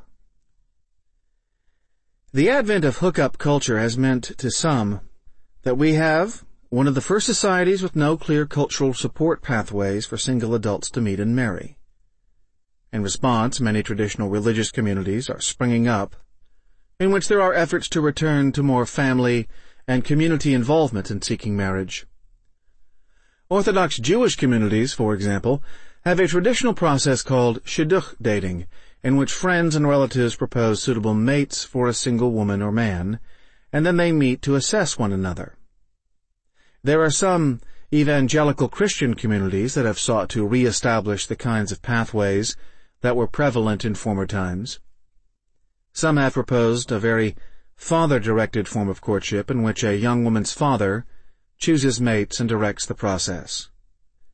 The advent of hookup culture has meant to some that we have one of the first societies with no clear cultural support pathways for single adults to meet and marry. In response, many traditional religious communities are springing up, in which there are efforts to return to more family and community involvement in seeking marriage. Orthodox Jewish communities, for example, have a traditional process called shidduch dating, in which friends and relatives propose suitable mates for a single woman or man, and then they meet to assess one another. There are some evangelical Christian communities that have sought to re-establish the kinds of pathways that were prevalent in former times. Some have proposed a very father-directed form of courtship in which a young woman's father chooses mates and directs the process.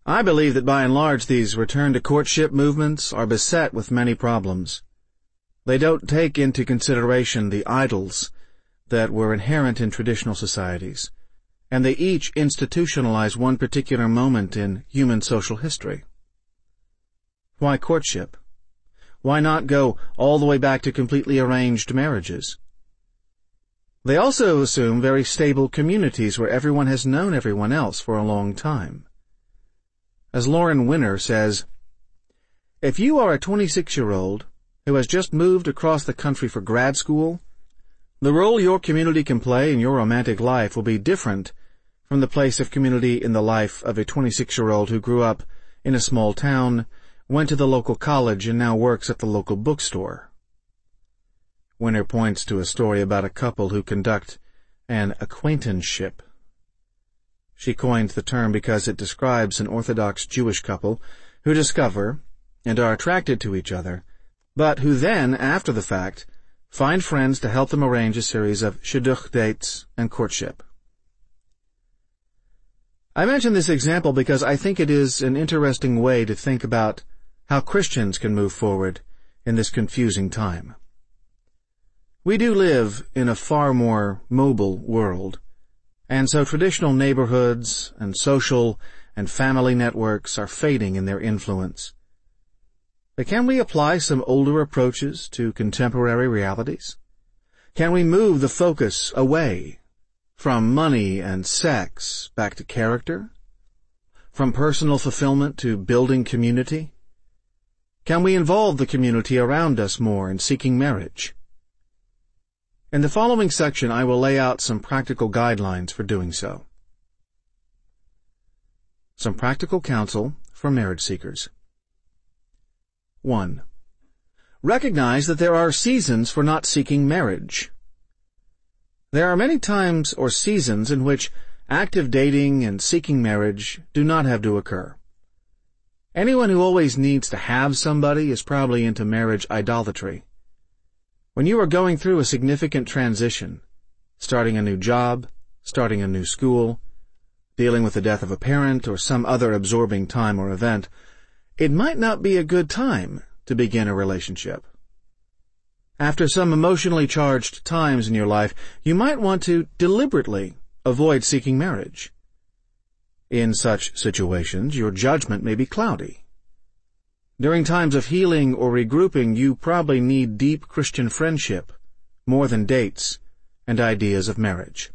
I believe that by and large these return-to-courtship movements are beset with many problems. They don't take into consideration the idols that were inherent in traditional societies, and they each institutionalize one particular moment in human social history. Why courtship? Why not go all the way back to completely arranged marriages? They also assume very stable communities where everyone has known everyone else for a long time. As Lauren Winner says, if you are a 26-year-old who has just moved across the country for grad school, the role your community can play in your romantic life will be different from the place of community in the life of a 26-year-old who grew up in a small town, went to the local college, and now works at the local bookstore. Winner points to a story about a couple who conduct an acquaintanceship. She coined the term because it describes an Orthodox Jewish couple who discover and are attracted to each other, but who then, after the fact, find friends to help them arrange a series of shidduch dates and courtship. I mention this example because I think it is an interesting way to think about how Christians can move forward in this confusing time. We do live in a far more mobile world, and so traditional neighborhoods and social and family networks are fading in their influence. But can we apply some older approaches to contemporary realities? Can we move the focus away from money and sex back to character? From personal fulfillment to building community? Can we involve the community around us more in seeking marriage? In the following section, I will lay out some practical guidelines for doing so. Some practical counsel for marriage seekers. 1. Recognize that there are seasons for not seeking marriage. There are many times or seasons in which active dating and seeking marriage do not have to occur. Anyone who always needs to have somebody is probably into marriage idolatry. When you are going through a significant transition, starting a new job, starting a new school, dealing with the death of a parent or some other absorbing time or event, it might not be a good time to begin a relationship. After some emotionally charged times in your life, you might want to deliberately avoid seeking marriage. In such situations, your judgment may be cloudy. During times of healing or regrouping, you probably need deep Christian friendship, more than dates and ideas of marriage.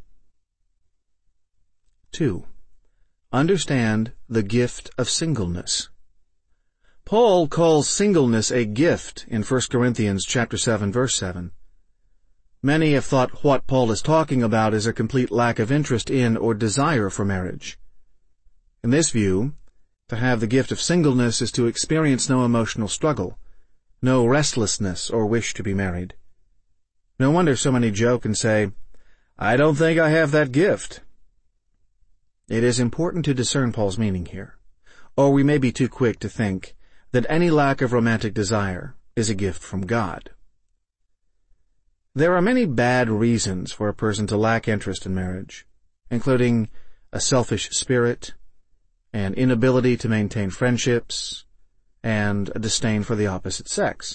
2. Understand the gift of singleness. Paul calls singleness a gift in 1 Corinthians chapter 7, verse 7. Many have thought what Paul is talking about is a complete lack of interest in or desire for marriage. In this view, to have the gift of singleness is to experience no emotional struggle, no restlessness or wish to be married. No wonder so many joke and say, "I don't think I have that gift." It is important to discern Paul's meaning here, or we may be too quick to think that any lack of romantic desire is a gift from God. There are many bad reasons for a person to lack interest in marriage, including a selfish spirit, an inability to maintain friendships, and a disdain for the opposite sex.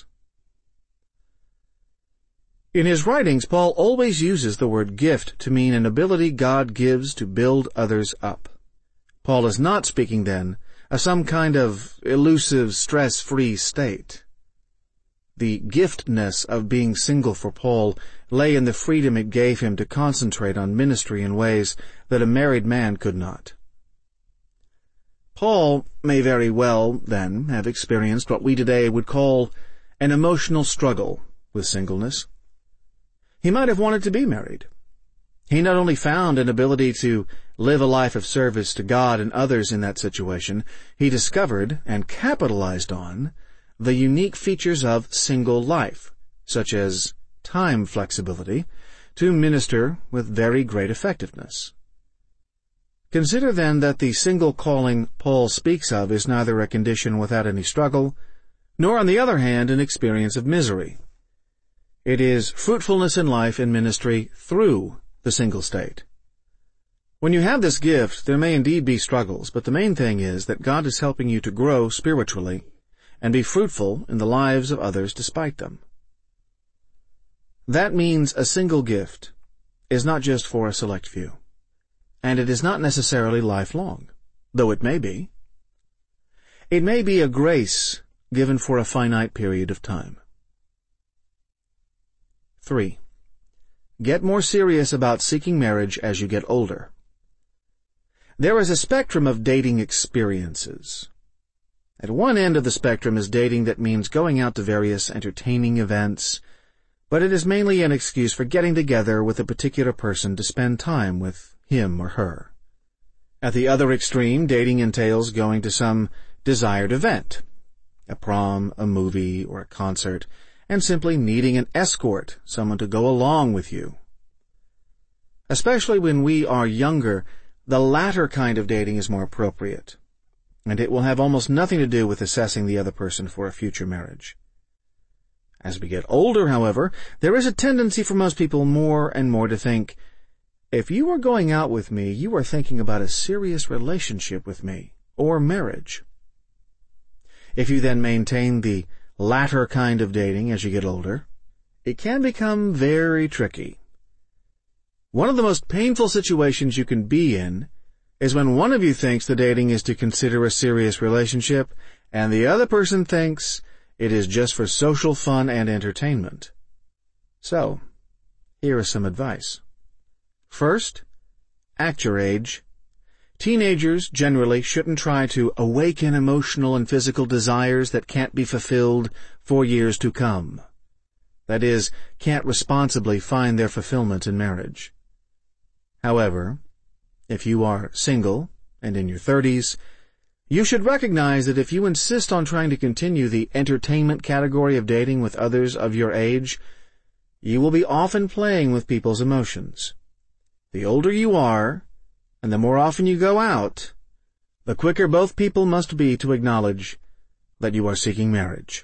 In his writings, Paul always uses the word gift to mean an ability God gives to build others up. Paul is not speaking, then, of some kind of elusive, stress-free state. The giftness of being single for Paul lay in the freedom it gave him to concentrate on ministry in ways that a married man could not. Paul may very well, then, have experienced what we today would call an emotional struggle with singleness. He might have wanted to be married. He not only found an ability to live a life of service to God and others in that situation, he discovered and capitalized on the unique features of single life, such as time flexibility, to minister with very great effectiveness. Consider then that the single calling Paul speaks of is neither a condition without any struggle, nor on the other hand an experience of misery. It is fruitfulness in life and ministry through the single state. When you have this gift, there may indeed be struggles, but the main thing is that God is helping you to grow spiritually and be fruitful in the lives of others despite them. That means a single gift is not just for a select few, and it is not necessarily lifelong, though it may be. It may be a grace given for a finite period of time. 3. Get more serious about seeking marriage as you get older. There is a spectrum of dating experiences. At one end of the spectrum is dating that means going out to various entertaining events, but it is mainly an excuse for getting together with a particular person to spend time with him or her. At the other extreme, dating entails going to some desired event, a prom, a movie, or a concert, and simply needing an escort, someone to go along with you. Especially when we are younger, the latter kind of dating is more appropriate, and it will have almost nothing to do with assessing the other person for a future marriage. As we get older, however, there is a tendency for most people more and more to think, if you are going out with me, you are thinking about a serious relationship with me, or marriage. If you then maintain the latter kind of dating as you get older, it can become very tricky. One of the most painful situations you can be in is when one of you thinks the dating is to consider a serious relationship, and the other person thinks it is just for social fun and entertainment. So, here is some advice. First, act your age. Teenagers generally shouldn't try to awaken emotional and physical desires that can't be fulfilled for years to come. That is, can't responsibly find their fulfillment in marriage. However, if you are single and in your 30s, you should recognize that if you insist on trying to continue the entertainment category of dating with others of your age, you will be often playing with people's emotions. The older you are, and the more often you go out, the quicker both people must be to acknowledge that you are seeking marriage.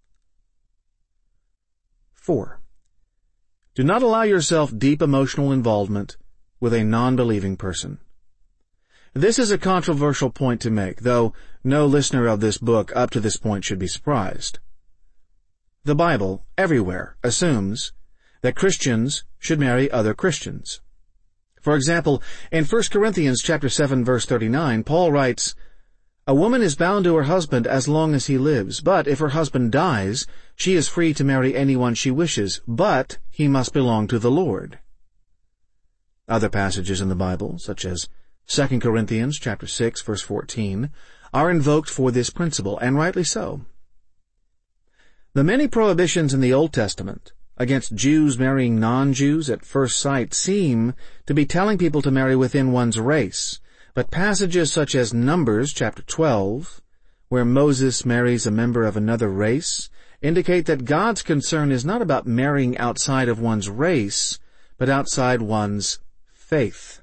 4. Do not allow yourself deep emotional involvement with a non-believing person. This is a controversial point to make, though no listener of this book up to this point should be surprised. The Bible, everywhere, assumes that Christians should marry other Christians. For example, in 1 Corinthians chapter 7, verse 39, Paul writes, "A woman is bound to her husband as long as he lives, but if her husband dies, she is free to marry anyone she wishes, but he must belong to the Lord." Other passages in the Bible, such as 2 Corinthians chapter 6, verse 14, are invoked for this principle, and rightly so. The many prohibitions in the Old Testament against Jews marrying non-Jews at first sight seem to be telling people to marry within one's race, but passages such as Numbers chapter 12, where Moses marries a member of another race, indicate that God's concern is not about marrying outside of one's race, but outside one's faith.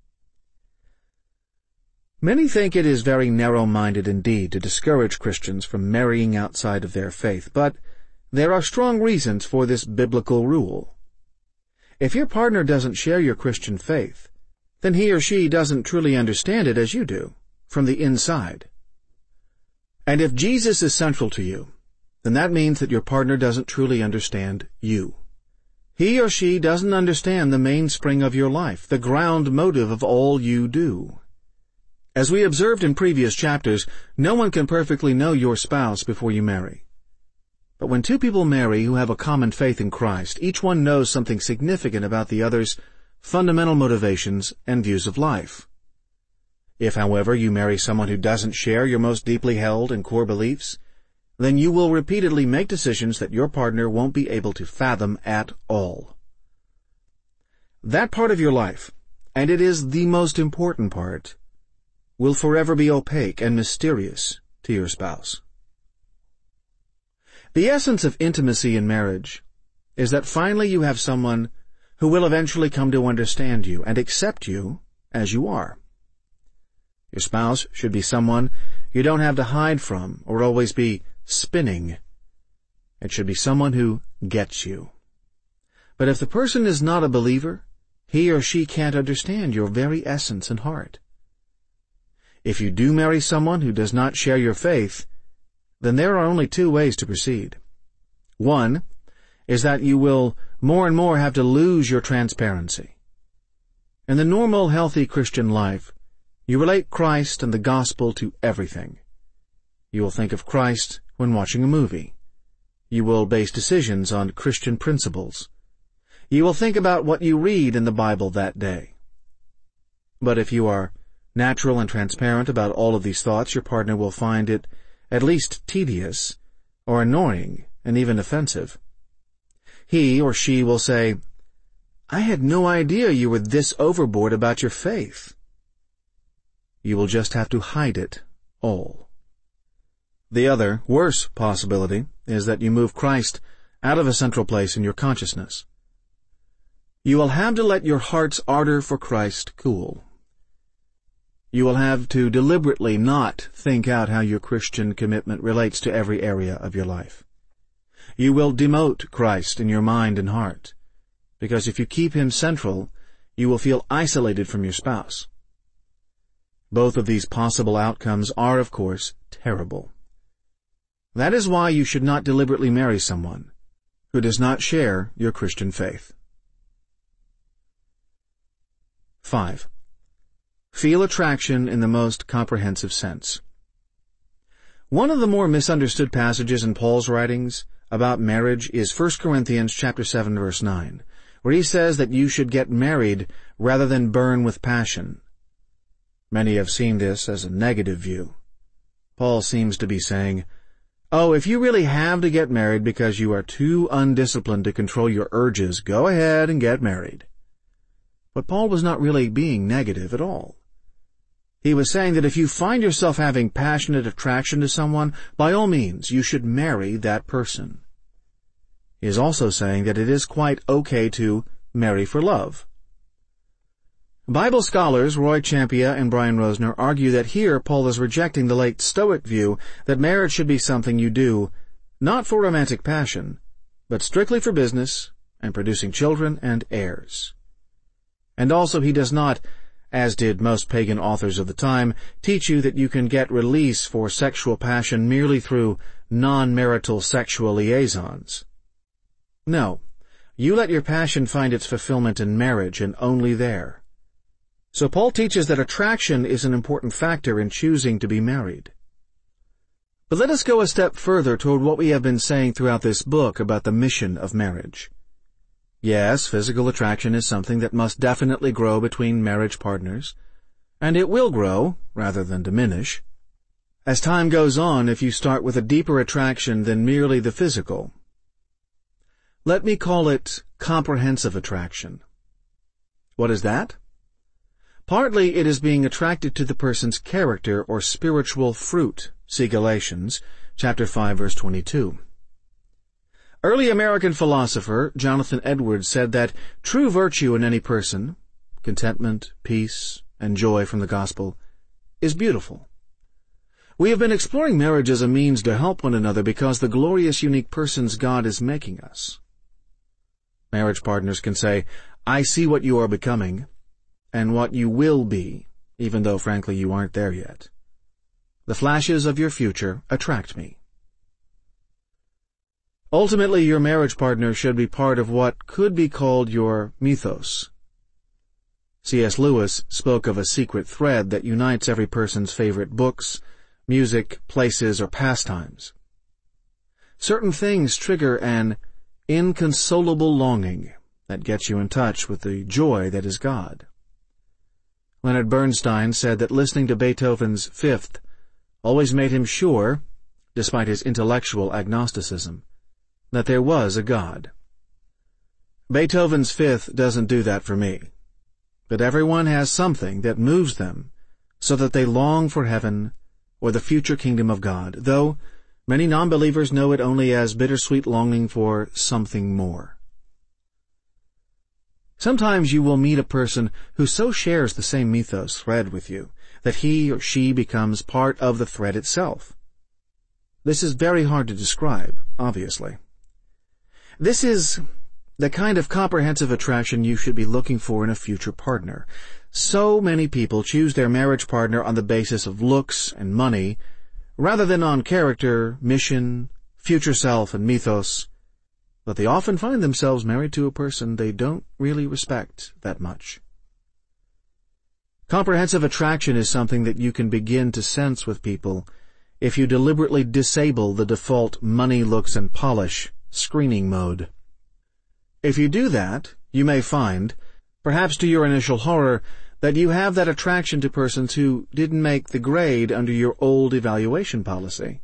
Many think it is very narrow-minded indeed to discourage Christians from marrying outside of their faith, but there are strong reasons for this biblical rule. If your partner doesn't share your Christian faith, then he or she doesn't truly understand it as you do, from the inside. And if Jesus is central to you, then that means that your partner doesn't truly understand you. He or she doesn't understand the mainspring of your life, the ground motive of all you do. As we observed in previous chapters, no one can perfectly know your spouse before you marry. But when two people marry who have a common faith in Christ, each one knows something significant about the other's fundamental motivations and views of life. If, however, you marry someone who doesn't share your most deeply held and core beliefs, then you will repeatedly make decisions that your partner won't be able to fathom at all. That part of your life, and it is the most important part, will forever be opaque and mysterious to your spouse. The essence of intimacy in marriage is that finally you have someone who will eventually come to understand you and accept you as you are. Your spouse should be someone you don't have to hide from or always be spinning. It should be someone who gets you. But if the person is not a believer, he or she can't understand your very essence and heart. If you do marry someone who does not share your faith, then there are only two ways to proceed. One is that you will more and more have to lose your transparency. In the normal, healthy Christian life, you relate Christ and the gospel to everything. You will think of Christ when watching a movie. You will base decisions on Christian principles. You will think about what you read in the Bible that day. But if you are natural and transparent about all of these thoughts, your partner will find it at least tedious or annoying and even offensive. He or she will say, "I had no idea you were this overboard about your faith." You will just have to hide it all. The other, worse possibility is that you move Christ out of a central place in your consciousness. You will have to let your heart's ardor for Christ cool. You will have to deliberately not think out how your Christian commitment relates to every area of your life. You will demote Christ in your mind and heart, because if you keep him central, you will feel isolated from your spouse. Both of these possible outcomes are, of course, terrible. That is why you should not deliberately marry someone who does not share your Christian faith. 5. Feel attraction in the most comprehensive sense. One of the more misunderstood passages in Paul's writings about marriage is 1 Corinthians chapter 7, verse 9, where he says that you should get married rather than burn with passion. Many have seen this as a negative view. Paul seems to be saying, "Oh, if you really have to get married because you are too undisciplined to control your urges, go ahead and get married." But Paul was not really being negative at all. He was saying that if you find yourself having passionate attraction to someone, by all means, you should marry that person. He is also saying that it is quite okay to marry for love. Bible scholars Roy Champia and Brian Rosner argue that here Paul is rejecting the late Stoic view that marriage should be something you do not for romantic passion, but strictly for business and producing children and heirs. And also he does not, as did most pagan authors of the time, teach you that you can get release for sexual passion merely through non-marital sexual liaisons. No, you let your passion find its fulfillment in marriage and only there. So Paul teaches that attraction is an important factor in choosing to be married. But let us go a step further toward what we have been saying throughout this book about the mission of marriage. Yes, physical attraction is something that must definitely grow between marriage partners, and it will grow rather than diminish. As time goes on, if you start with a deeper attraction than merely the physical. Let me call it comprehensive attraction. What is that? Partly it is being attracted to the person's character or spiritual fruit. See Galatians chapter 5, verse 22. Early American philosopher Jonathan Edwards said that true virtue in any person, contentment, peace, and joy from the gospel, is beautiful. We have been exploring marriage as a means to help one another because the glorious, unique persons God is making us. Marriage partners can say, "I see what you are becoming, and what you will be, even though, frankly, you aren't there yet. The flashes of your future attract me." Ultimately, your marriage partner should be part of what could be called your mythos. C.S. Lewis spoke of a secret thread that unites every person's favorite books, music, places, or pastimes. Certain things trigger an inconsolable longing that gets you in touch with the joy that is God. Leonard Bernstein said that listening to Beethoven's Fifth always made him sure, despite his intellectual agnosticism, that there was a God. Beethoven's Fifth doesn't do that for me, but everyone has something that moves them so that they long for heaven or the future kingdom of God, though many non-believers know it only as bittersweet longing for something more. Sometimes you will meet a person who so shares the same mythos thread with you that he or she becomes part of the thread itself. This is very hard to describe, obviously. This is the kind of comprehensive attraction you should be looking for in a future partner. So many people choose their marriage partner on the basis of looks and money, rather than on character, mission, future self, and mythos, but they often find themselves married to a person they don't really respect that much. Comprehensive attraction is something that you can begin to sense with people if you deliberately disable the default money, looks, and polish screening mode. If you do that, you may find, perhaps to your initial horror, that you have that attraction to persons who didn't make the grade under your old evaluation policy.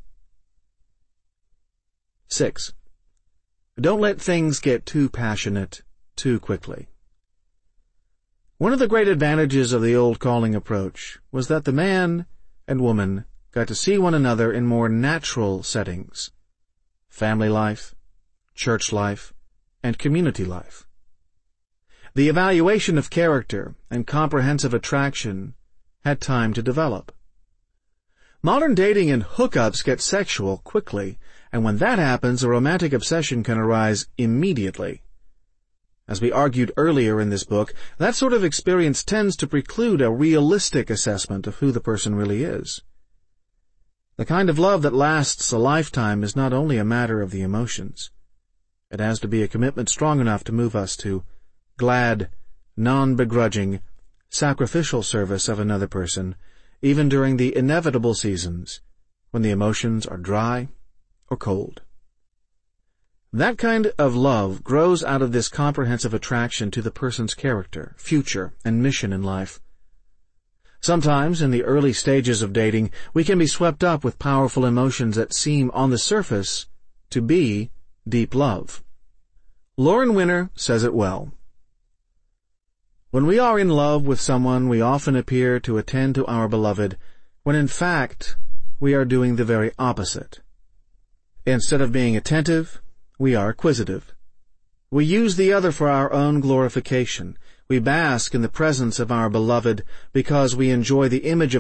6. Don't let things get too passionate too quickly. One of the great advantages of the old calling approach was that the man and woman got to see one another in more natural settings: family life, church life, and community life. The evaluation of character and comprehensive attraction had time to develop. Modern dating and hookups get sexual quickly, and when that happens, a romantic obsession can arise immediately. As we argued earlier in this book, that sort of experience tends to preclude a realistic assessment of who the person really is. The kind of love that lasts a lifetime is not only a matter of the emotions. It has to be a commitment strong enough to move us to glad, non-begrudging, sacrificial service of another person, even during the inevitable seasons when the emotions are dry or cold. That kind of love grows out of this comprehensive attraction to the person's character, future, and mission in life. Sometimes, in the early stages of dating, we can be swept up with powerful emotions that seem, on the surface, to be deep love. Lauren Winner says it well. When we are in love with someone, we often appear to attend to our beloved, when in fact we are doing the very opposite. Instead of being attentive, we are acquisitive. We use the other for our own glorification. We bask in the presence of our beloved because we enjoy the image of